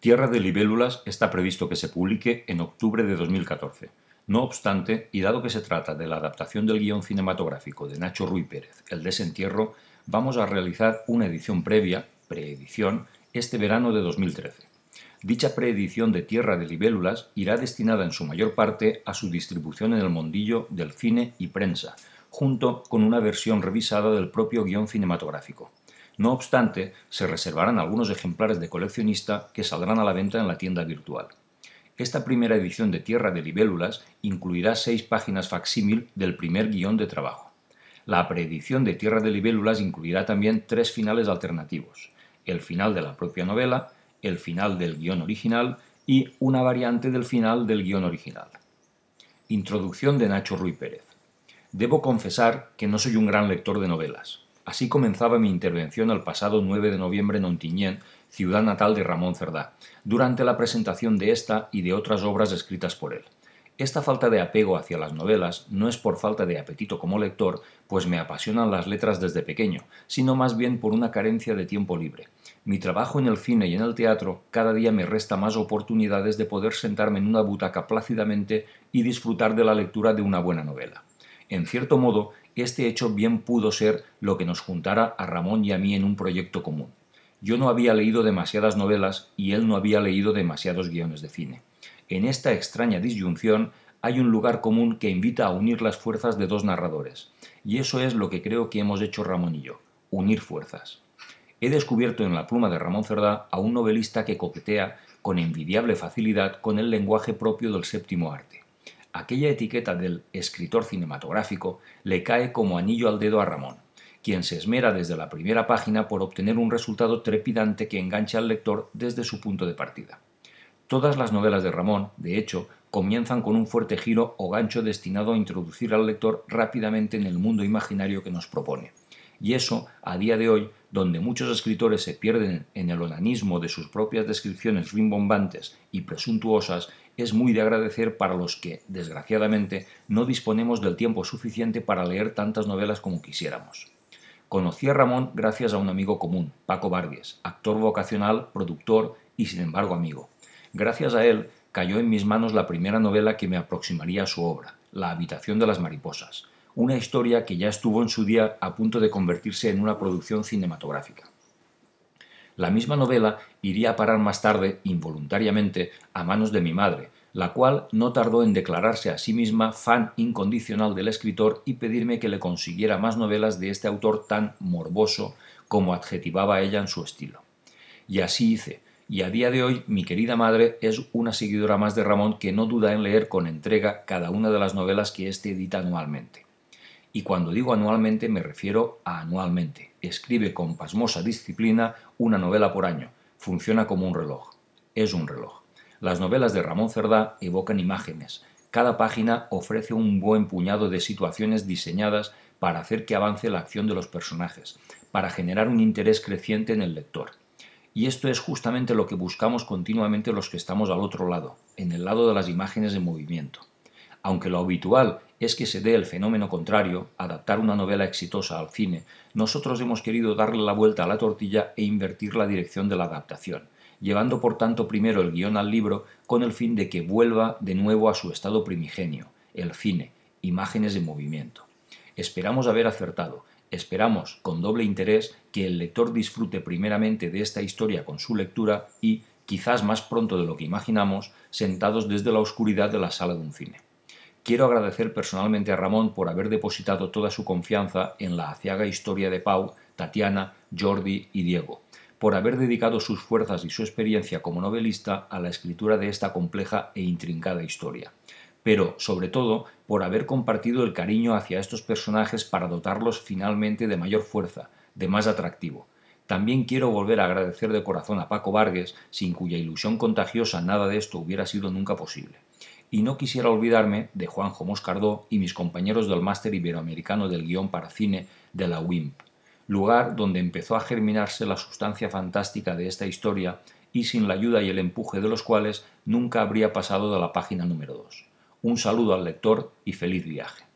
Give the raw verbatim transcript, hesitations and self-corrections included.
Tierra de libélulas está previsto que se publique en octubre de dos mil catorce. No obstante, y dado que se trata de la adaptación del guión cinematográfico de Nacho Rui Pérez, El desentierro, vamos a realizar una edición previa, preedición, este verano de dos mil trece. Dicha preedición de Tierra de libélulas irá destinada en su mayor parte a su distribución en el mundillo del cine y prensa, junto con una versión revisada del propio guión cinematográfico. No obstante, se reservarán algunos ejemplares de coleccionista que saldrán a la venta en la tienda virtual. Esta primera edición de Tierra de libélulas incluirá seis páginas facsímil del primer guión de trabajo. La preedición de Tierra de libélulas incluirá también tres finales alternativos: el final de la propia novela, el final del guión original y una variante del final del guión original. Introducción de Nacho Rui Pérez. Debo confesar que no soy un gran lector de novelas. Así comenzaba mi intervención el pasado nueve de noviembre en Ontinyent, ciudad natal de Ramón Cerdá, durante la presentación de esta y de otras obras escritas por él. Esta falta de apego hacia las novelas no es por falta de apetito como lector, pues me apasionan las letras desde pequeño, sino más bien por una carencia de tiempo libre. Mi trabajo en el cine y en el teatro cada día me resta más oportunidades de poder sentarme en una butaca plácidamente y disfrutar de la lectura de una buena novela. En cierto modo, este hecho bien pudo ser lo que nos juntara a Ramón y a mí en un proyecto común. Yo no había leído demasiadas novelas y él no había leído demasiados guiones de cine. En esta extraña disyunción hay un lugar común que invita a unir las fuerzas de dos narradores, y eso es lo que creo que hemos hecho Ramón y yo, unir fuerzas. He descubierto en la pluma de Ramón Cerdá a un novelista que coquetea con envidiable facilidad con el lenguaje propio del séptimo arte. Aquella etiqueta del escritor cinematográfico le cae como anillo al dedo a Ramón, quien se esmera desde la primera página por obtener un resultado trepidante que engancha al lector desde su punto de partida. Todas las novelas de Ramón, de hecho, comienzan con un fuerte giro o gancho destinado a introducir al lector rápidamente en el mundo imaginario que nos propone. Y eso, a día de hoy, donde muchos escritores se pierden en el onanismo de sus propias descripciones rimbombantes y presuntuosas, es muy de agradecer para los que, desgraciadamente, no disponemos del tiempo suficiente para leer tantas novelas como quisiéramos. Conocí a Ramón gracias a un amigo común, Paco Vargas, actor vocacional, productor y, sin embargo, amigo. Gracias a él, cayó en mis manos la primera novela que me aproximaría a su obra, La habitación de las mariposas, una historia que ya estuvo en su día a punto de convertirse en una producción cinematográfica. La misma novela iría a parar más tarde, involuntariamente, a manos de mi madre, la cual no tardó en declararse a sí misma fan incondicional del escritor y pedirme que le consiguiera más novelas de este autor tan morboso como adjetivaba ella en su estilo. Y así hice, y a día de hoy mi querida madre es una seguidora más de Ramón que no duda en leer con entrega cada una de las novelas que éste edita anualmente. Y cuando digo anualmente me refiero a anualmente. Escribe con pasmosa disciplina una novela por año. Funciona como un reloj. Es un reloj. Las novelas de Ramón Cerdá evocan imágenes. Cada página ofrece un buen puñado de situaciones diseñadas para hacer que avance la acción de los personajes, para generar un interés creciente en el lector. Y esto es justamente lo que buscamos continuamente los que estamos al otro lado, en el lado de las imágenes en movimiento. Aunque lo habitual es que se dé el fenómeno contrario, adaptar una novela exitosa al cine, nosotros hemos querido darle la vuelta a la tortilla e invertir la dirección de la adaptación, llevando por tanto primero el guión al libro con el fin de que vuelva de nuevo a su estado primigenio, el cine, imágenes en movimiento. Esperamos haber acertado, esperamos, con doble interés, que el lector disfrute primeramente de esta historia con su lectura y, quizás más pronto de lo que imaginamos, sentados desde la oscuridad de la sala de un cine. Quiero agradecer personalmente a Ramón por haber depositado toda su confianza en la aciaga historia de Pau, Tatiana, Jordi y Diego, por haber dedicado sus fuerzas y su experiencia como novelista a la escritura de esta compleja e intrincada historia, pero, sobre todo, por haber compartido el cariño hacia estos personajes para dotarlos finalmente de mayor fuerza, de más atractivo. También quiero volver a agradecer de corazón a Paco Vargas, sin cuya ilusión contagiosa nada de esto hubiera sido nunca posible. Y no quisiera olvidarme de Juanjo Moscardó y mis compañeros del Máster Iberoamericano del Guión para Cine de la U I M P, lugar donde empezó a germinarse la sustancia fantástica de esta historia y sin la ayuda y el empuje de los cuales nunca habría pasado de la página número dos. Un saludo al lector y feliz viaje.